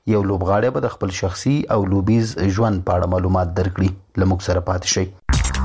یو لوبغاړی به د خپل شخصي او لوبیز ژوند په اړه معلومات درکړي. له موږ سره پاتې شئ.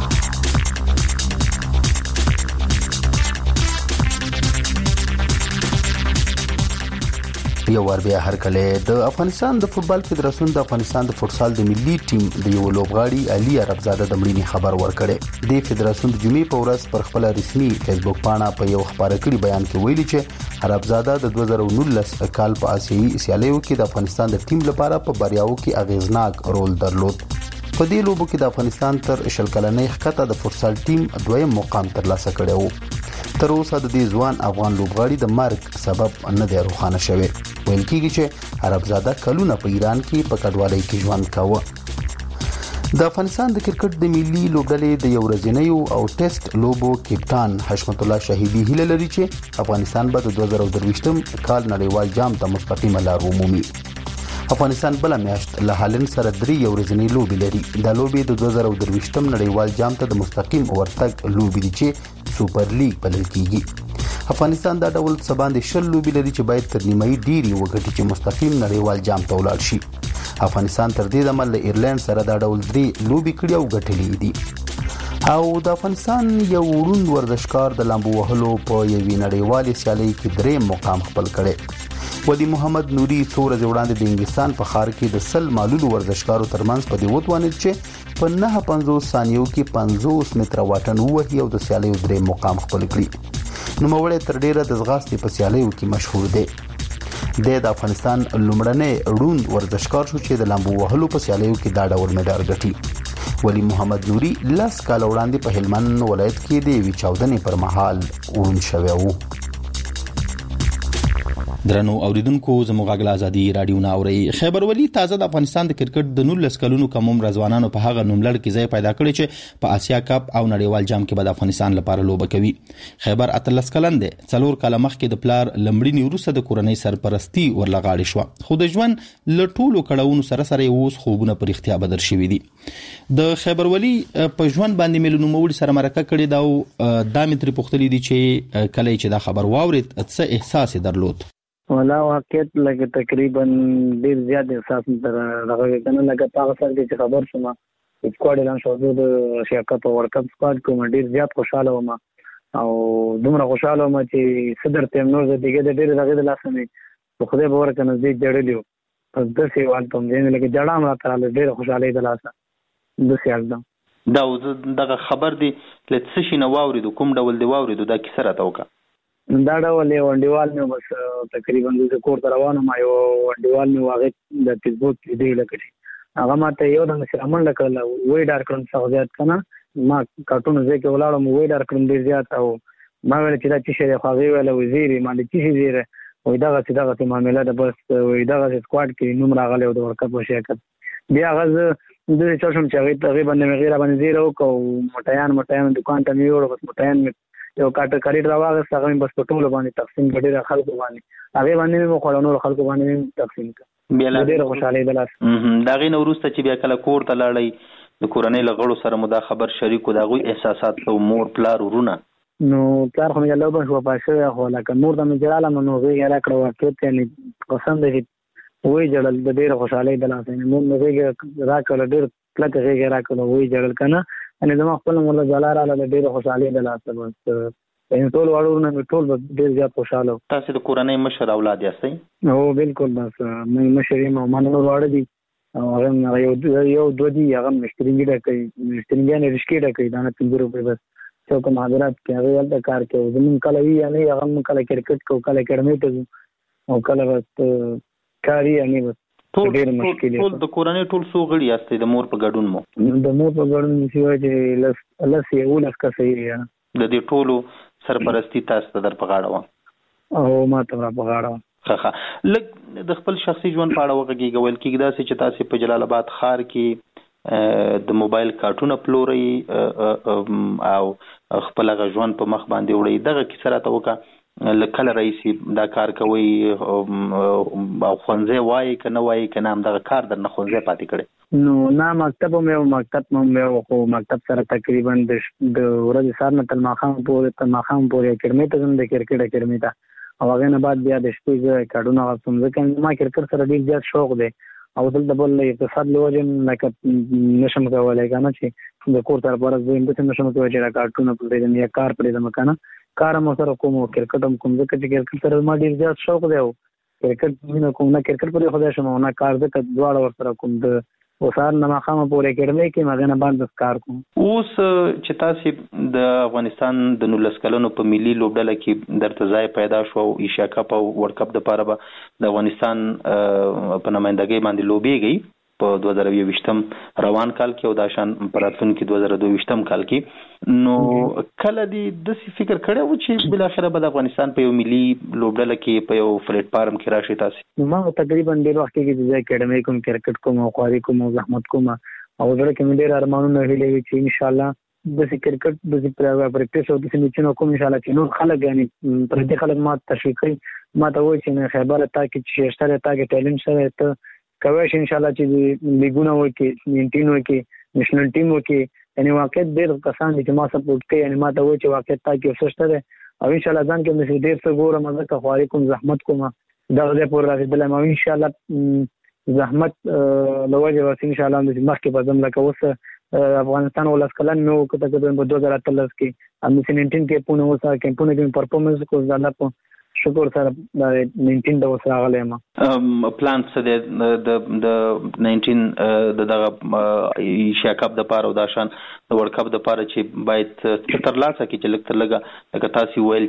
یو ور بیا هرکله د افغانستان د فوتبال فدراسیون د افغانستان د فوتسال د ملي ټیم د یو لوبغاړي علي عربزاده د مړینې خبر ورکړی. د فدراسیون د جمعې په ورځ پر خپل رسمي فیسبوک پاڼه په یو خبري کړي بیان کې ویلي چې عربزاده د 2019 کال په آسیایي سیالیو کې د افغانستان د ټیم لپاره په بریاو کې اغیزناک رول درلود. په دې لوبو کې د افغانستان تر شل کلنۍ ښکته د فوتسال ټیم دویم مقام ترلاسه کړی و. تر اوسه د دې ځوان افغان لوبغاړي د مرګ سبب نه دی روښانه شوی. ویل کېږي چې عربزاده کلونه په ایران کې په کډوالۍ کې ژوند کاوه. د افغانستان د کرکټ د ملي لوبډلې د یو ورځنیو او ټیسټ لوبو کپټان حشمت الله شهیدي هیله لري چې افغانستان به د 2023 کال نړیوال جام ته مستقیمه لار ومومي. افغانستان بل میاشت له هالند سره 3 ورځنی لوبي لري. د لوبي د 2023 نړیوال جام ته د مستقیم ورتګ لوبي دي چې سوپر لیګ بلل کیږي. افغانستان دا ډول سباندې شل لوبي لري چې باید تر نیمایي ډیری وګټي چې مستقیم نړیوال جام ته ولاړ شي. افغانستان تر دې دمه له ایرلند سره دا ډول 3 لوبي کړي او ګټلې دي. او د افغانستان یو وروند ورزشکار د لامبو وهلو په یوې نړیوالې سیالۍ کې 3 مقام خپل کړي. ودی محمد نوري څو ورځې وړاندې د انګلستان په ښار کې د 100 معلولو ورزشکارو ترمنځ په دې وتوانید چې په 9.50 ثانیو کې 50 متره واټن ووهي او د سیالیو 3 مقام خپل کړي. نوموړی تر ډیره د ځغاستې په سیالیو کې مشهور دی. د افغانستان لومړنی روند ورزشکار شو چې د لامبو وهلو په سیالیو کې دا ډول مډال ګټي. ولی محمد نوري 10 کال وړاندې په هلمند ولایت کې د یوې چاودنې پر مهال وړاندې شوی وو. درنو اوریدونکو زموږ غږ ازادي رادیو نه اوري. خیبر ولی تازه د افغانستان د کرکټ د 19 کلونو کم عمر ځوانانو په هغه نوملړ کې ځای پیدا کړی چې په آسیا کپ او نړیوال جام کې به د افغانستان لپاره لوبه کوي. خیبر 13 کلن دی. 4 کاله مخکې د پلار لمړینی وروسته د کورنۍ سرپرستی ورلغاړې شو. خو د ژوند له ټولو کړهونو سره اوس خوبونه پر اختیار بدل شوي دي. د خیبر ولی په ژوند باندې ملونو موړي سره مرکه کړی دا او د متر پختلی دي چې کله چې دا خبر واورید څه احساس درلود. ولا واقعیت لکه تقریبا ډیر زیات احساس درغه کنه لکه تاسو سره چې خبر شوم سکواډ اعلان شو د ایشیا کپ او ورلد کپ سکواډ کوم ډیر زیات خوشاله وم او دومره خوشاله وم چې صدر تیم نور د دیګه د ډیر دغه د لاسنه په خوده باور کنه دې جوړلیو پس د سیوال ته دې لکه جړه ما تراله ډیر خوشاله د لاسه د سیال دا دغه خبر دی لته شي نو واورید کوم ډول دی واورید دا کی سره توکا دا ډول یو وندیوال نو بس تقریبا د کور روانه ما یو وندیوال نو واغې د فیسبوک دی لکه هغه ماته یو د مسلمان لکه وې ډار کړم څو زیات کنه ما کارټون زه کې ولاړم وې ډار کړم ډیر زیات او ما ویل چې دا چې شری خو ویل وزیر ما د چې زیره وې دغه معاملې د بس وې دغه سکواډ کې نوم راغلی او د ورکپ وشیکت بیا غز د څه شم چې تقریبا نه غیر باندې زیرو کو مټیان دکان ته نیوړ بس مټیان یو کاټ کاری راوغه څنګه بس په ټولو باندې تقسیم کړي خلکو باندې هغه باندې مو خلونو خلکو باندې تقسیم کړ بیا ډېر خوشاله دلاس دا غي نورسته چې بیا کله کور ته لاړی د کورنۍ لغړو سره مو دا خبر شریکو دا غوي احساسات او مور پلار ورونه نو پلار خو یې الله بشو پاشه خو لکه نور د مجراله نو غي راکړو واکې یعنی قسم دې وې جړل د ډېر خوشاله دلاس نو غي راکړل ډېر کله غي راکړل وې جړل کنه ان زما خپل مولا جلاله له ډېر خوشاله دلاسه بس ان ټول وړونه ټول ډېر زیات خوشاله. تاسو د کورنۍ مشر اولاد یاستئ؟ او بالکل بس مې مشر یم او منو وړ دي او هغه یو دوه دي هغه مشترینګ نه رشکې ډکې دا نه 3 روپے بس څو کوم حضرات کې هغه ولته کار کوي زمون کله وی نه هغه کله کرکټ کو کله اکیډمي ته او کله بس کاری نه بس ټول د کورنۍ ټول سو غړي یاستئ د مور په ګډون مو د مور په ګډون چې لس یو لس کا صحیح یا د دې ټولو سرپرستی تاسو ته در په غاړه و او ما ته را په غاړه ښه لږ د خپل شخصي ژوند په اړه وغږیږئ ویل کېږي داسې چې تاسو په جلال آباد ښار کې د موبایل کارټونه پلورئ او خپل ژوند په مخ باندې وړئ دغه کیسه راته وکړه لکه رئیسي دا کار کوي او خونځه وایي کنه وایي کنه هم دغه کار در نه خونځه پاتې کړي نو نه مکتب مې خو مکتب سره تقریبا د ورځې سار نه تل ماخام پورې اکیډمي ته زم د کرکټ اکیډمي ته او هغه نه بعد بیا د شپې کارونه غوښتم ځکه ما کرکټ سره ډیر زیات شوق دی او دلته بل اقتصاد لوجن لکه نشم کولای کنه چې د کور تر پرځ به اندته نشم کولای چې کارټونه پرې د یا کار پرې د مکنه کار مو سره کوم کرکټ هم کوم ځکه چې کرکټ سره ما ډیر زیات شوق دی او کرکټ مینه کوم نه کرکټ پرې خدای شمه نه کار ځکه دواړه ور سره کوم د وسار نه مخامه پورې کړمې کې مګنه باندې کار کوم اوس چې تاسو د افغانستان د 19 کلونو په ملي لوبډله کې درته ځای پیدا شو او ایشیا کپ او ورلد کپ د پاره به د افغانستان په نمائندګۍ باندې لوبېږي په 2020م روان کال کې او د شان پراتون کې 2022م کال کې نو کله دې د فکر کړو چې بل اخره به د افغانستان په یو ملي لوبډله کې په یو پلیټ فارم کې راشي تاسو ما تقریبا ډیر وخت کې د اکیډمي کوم کرکټ کوم او خواري کوم او زحمت کوم او زړه کې ډیر ارمانونه هیلې چې ان شاء الله د کرکټ د پریکټیس او د سیمچنو کوم ان شاء الله چې نور خلک یعنی پر دې خلک ما تشویقي ما ته وایي چې خیبر تا کې چې شته تا کې ټیلنټ سره ته کوي ان شاء الله چې لیګونه وکي نینټین وکي نېشنل ټیم وکي یعنی واقع ډېر کسان چې ما سپورټ کوي یعنی ما ته وایي چې واقع تا کې څه شته او ان شاء الله ځان کې مې ډېر څه ګورم ځکه خواري کوم زحمت کوم دا دې پور راځي بل ما ان شاء الله زحمت لوجه ورس ان شاء الله مخکې په ځم لکه اوس افغانستان ولس کلن نو کته په 2013 کې ام 19 کې پونه وسه کمپونه کې پرفورمنس کو زړه شکر سره د 19 د وسره غلېما پلان څه د 19 دغه ایشیا کپ د پاره او د شان د ورلد کپ د پاره چې باید تر لاسه کې چې لکه لګه لکه تاسو ویل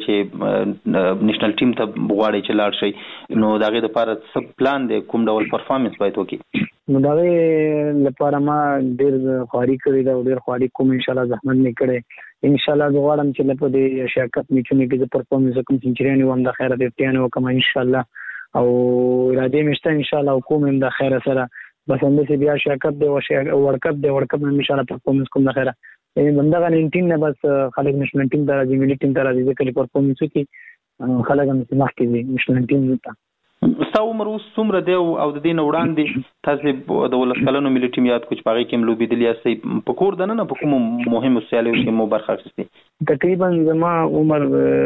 چې نېشنل ټیم ته غواړي چې لاړ شي نو دغه د پاره څه پلان دی کوم ډول پرفارمنس باید وکړي نو دغه لپاره ما ډېر خواري کړی دا ډېر خواري کوم ان شاء الله زحمت نه کړي ان شاء الله غواړم چې لپاره د ایشیا کپ میچونه کې د پرفارمنس کوم سنچریان وم د خیره د پیانو کوم ان شاء الله او اراده مشته ان شاء الله کوم د خیره سره بس هم چې بیا ایشیا کپ دی او ورلد کپ ان شاء الله پرفارمنس کوم د خیره یعنی بندغه 19 نه بس خلک نېشنل ټیم ته راځي ملي ټیم ته راځي چې پرفارمنس کوي خلک هم مخ کې دي نېشنل ټیم ته ستا عمر اوس څومره دی او د دې نه وړاندې تاسو د 19 کلونو ملي ټیم یاد کوچ پاغي کې لوبېدلی یاستئ په کور د نه په کوم مهمو سیالیو کې مو برخه اخیستې تقریبا زما عمر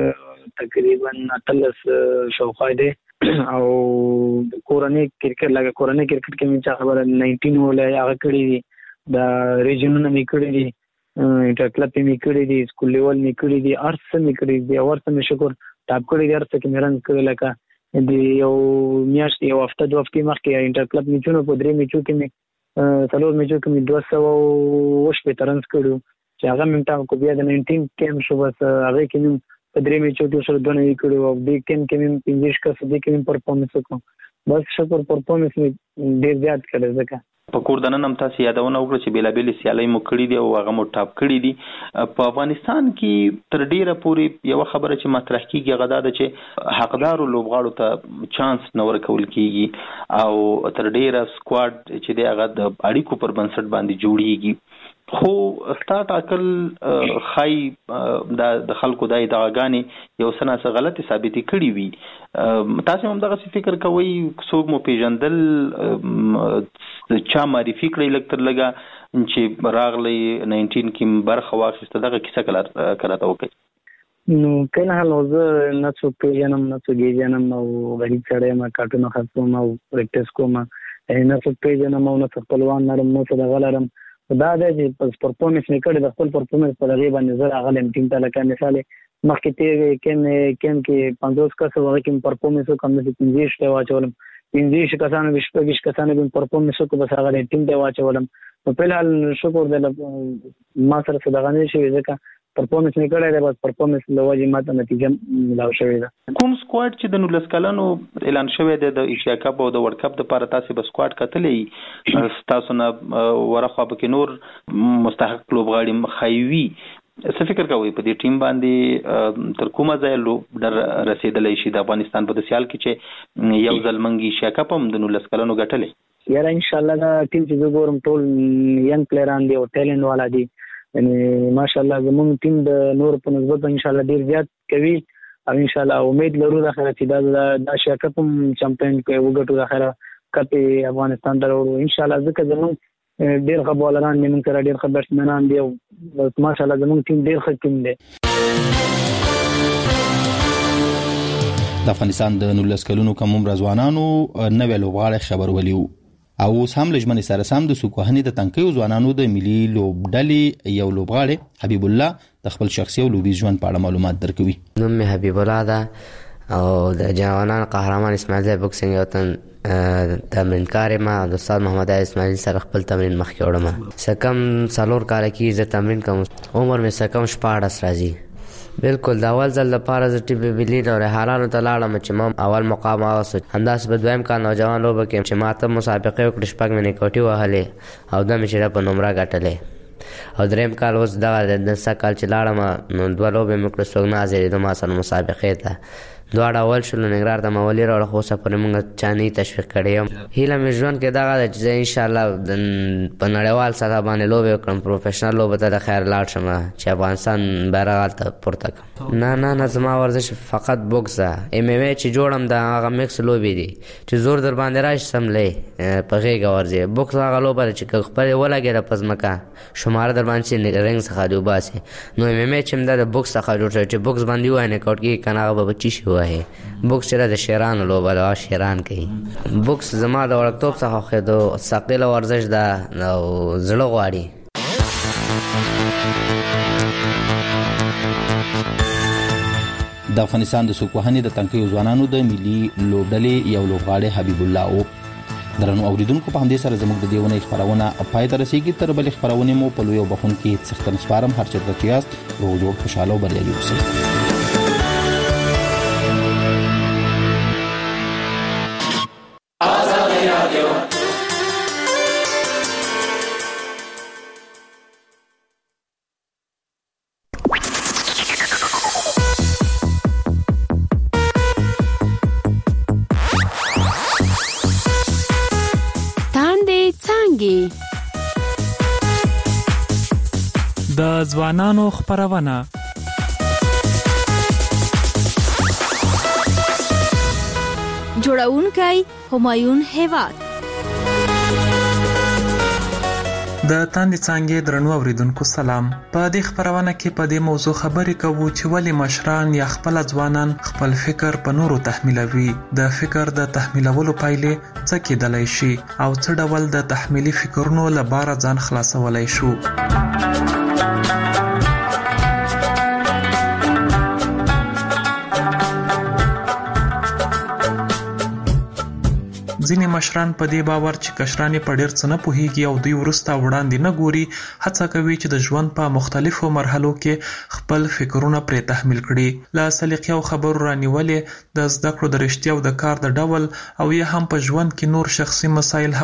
تقریبا 13 شاوخوا دی او کورنۍ کرکټ کې چې خبره 19 ولې هغه کړی دی د ریجنونو می کړی دی انټر کلب می کړی دی سکول لیول می کړی دی ارس می کړی دی ورته می شکر ټاپ کړی دی ارس کې مرن کړی لکه د یو میاشت یو هفته دوه هفتې مخکې انټر کلب میچونو په 3 میچو کې مې څلور میچو کې مې 200 رنز کړو چې هغه مې ټاپ کو بیا د 19 کې شو بس هغه کې مې په 3 میچو کې سره دونه کړو او د کې مې 15 کا سده کې مې پرفارمنس وکړ بس شکر پرفارمنس مې ډیر زیات کړل ځکه په کور د نن هم تاسو یادونه وکړه چې بیلابل سیالي مو کړې دي او هغه مو ټاپ کړې دي په افغانستان کې تر ډیره پورې یو خبره چې مطرح کیږي غدا ده چې حقدارو لوبغاړو ته چانس نه ورکول کیږي او تر ډیره سکواډ چې دی هغه د اړیکو پر بنسټ باندې جوړیږي خو سٹارټ اکل خای د خلکو دای دغاګانی یو سناسه غلطي ثابت کړي وي تاسو هم دغه فکر کوئ څوک مو پیژندل چا معرفي کړی لکتر لګا چې راغلی 19 کې برخه واخیسته دغه کیسه کړه وکړي نو کله هلوزه نه څوک پیژنم نه څوک پیژنم او غریب سره ما کارټونه خاصوم او پریکټیس کوم نه څوک پیژنم او نه خپلوان نرم نو څه غلرم دا د پرفارمنس میکړه د خپل پرفارمنس په لغې باندې زړه غلم ټیم ته لکه مثال مخکې ته کې 50 کس وغه کې پرفارمنس کوم د 15 ته واچولم 15 کسانو 20 کسانو په پرفارمنس کو بس هغه ټیم ته واچولم په بهل شکر د ما سره صدقه نه شي ځکه پرفارمنس میکړه د بس پرفارمنس لوجه ماته نتیجه ملاو شوې ده کوم سکواډ چې د 19 کلونو اعلان شوی دی د ایشیا کپ او د ورلد کپ لپاره تاسو به سکواډ کتلې تاسو نه ورخوا به کې نور مستحق لوبغاړي مخایوي څه فکر کوئ په دې ټیم باندې تر کومه ځای در رسیدلی شي د افغانستان په سیال کې چې یو ځل منګي ایشیا کپ هم د 19 کلونو ګټلې یاره ان شاء الله دا ټیم چې ګورم ټول ینګ پلیران دی او ټیلنټ والا دي یعنی ماشاءالله زموږ ټیم د نور په نسبت ان شاء الله ډیر زیات کوي او ان شاء الله امید لرو د اخر چې دا ایشیا کپ هم چمپیون کوي وګټو د اخر کپ افغانستان ته ورو ان شاء الله ځکه زموږ ډیر خبرولان موږ سره ډیر خبرسمنان دي او ماشاءالله زموږ ټیم ډیر ښه ټیم دی د افغانستان د 19 کلونو کم عمر ځوانانو نوې لوبغاړي خبر ولیو او اوس هم لجمن سره سم د سوکوهنې د تنکیو ځوانانو د ملي لوبډلې یو لوبغاړي حبیب الله د خپل شخصي او لوبي ژوند په اړه معلومات درکوي. نوم مې حبیب الله ده او د جوانان قهرمان اسماعیل بوکسینګ یو تن تمرینکار ما د استاد محمد اسماعیل سره خپل تمرین مخکې وړم. سکم څلور کال کې زه تمرین کوم. عمر مې سکم 14 راځي. بالکل د اول ځل لپاره زه ټي بي بلی او حالانو ته لاړم چې ما اول مقام اوسه همداسې په دویم کال نوجوان لوبه کې چې ما ته مسابقه وکړه شپږ مې نیکوټي وهلې او د مشره په نمره ګټلې او دریم کال اوس دغه د سکال چې لاړم نو دوه لوبې مې کړې څوک نه حاضرېدو ما سره مسابقې ته دواړه اول شلو ننګرهار ته ما ولې راوړه خو اوسه پورې موږ چا نه تشویق کړی یم. هیله مې ژوند کې دغه ده چې زه انشاءالله په نړیوال سطح باندې لوبې وکړم پروفیشنل لوبه ته د خیر لاړ شم چې افغانستان بیرغ هلته پورته کړم. نه زما ورزش فقط بوکس ده. ام ام ای چې جوړم د هغه میکس لوبې دي چې زور در باندې راشي سملی په غېږه ورځي. بوکس هغه لوبه ده چې که خپلې ولګېده په ځمکه شماره در باندې چې رنګ څخه دې وباسي. نو ام ام ای چې دا د بوکس څخه جوړ شوی چې بوکس باندې ووایي نکاوټ کېږي که نه هغه به بچي شي ووایي. بوکس چې د شیرانو لوبه ده شیران کوي. بوکس زما د وړکتوب څخه خوښېدو ثقیله ورزش ده او زړه غواړي. د افغانستان د سوکوهنې د تنکیو ځوانانو د ملي لوبډلې یو لوبغاړی حبیب الله او درنو اوریدونکو په همدې سره زموږ د دې ونې خبرونه پای ته رسیږي. تر بلې خبرونه مو په لوی بخون کې څختن سپارم. هر چېرته چې یاست روغ جوړ خوشاله او بریالي اوسئ. د ځوانانو خبرونه جوړونکی همایون هیواد. د تاندې څانګې درنو اوریدونکو سلام. په دې خبرونه کې په دې موضوع خبرې کوو چې ولې مشران یا خپل ځوانان خپل فکر په نورو تحمیلوي. د فکر د تحمیلولو پایلې څه کېدلی شي او څه ډول د تحمیلي فکرونو له باره ځان خلاصولی شو. ځینې مشران په دې باور چې کشران په ډېر څه نه پوهیږي او دوی وروسته وړاندې نه ګوري هڅه کوي چې د ژوند په مختلفو مرحلو کې خپل فکرونه پرې تحمیل کړي. له سلیقې او خبرو رانیولې د زده کړو د رښتیا او د کار د ډول او یا هم په ژوند کې نور شخصي مسایل